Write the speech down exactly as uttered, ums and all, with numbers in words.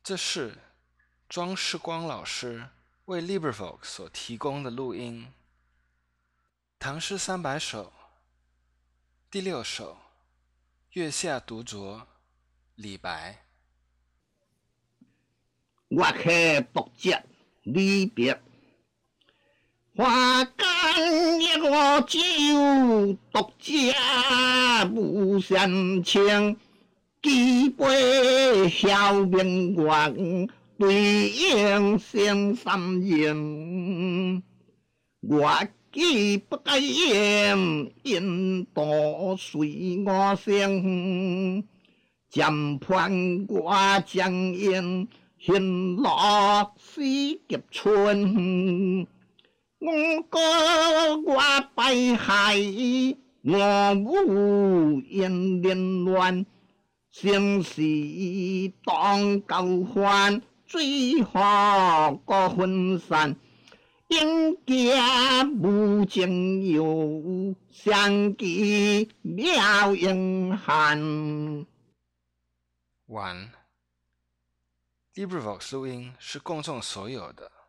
这是庄世光老师为 LibriVox 所提供的录音。唐诗三百首第六首，月下独酌，李白。 月下独酌，李白。花间一壶酒，独酌无闲情。几杯晓明月，对影成三人。我既不该言，因多随我声。暂盼我将因，hin落四劫春。我歌我拜海，我舞烟连乱。生死当交换，最后各分散。应家无情有，相见了应寒。 完。LibriVox 录音是公众所有的。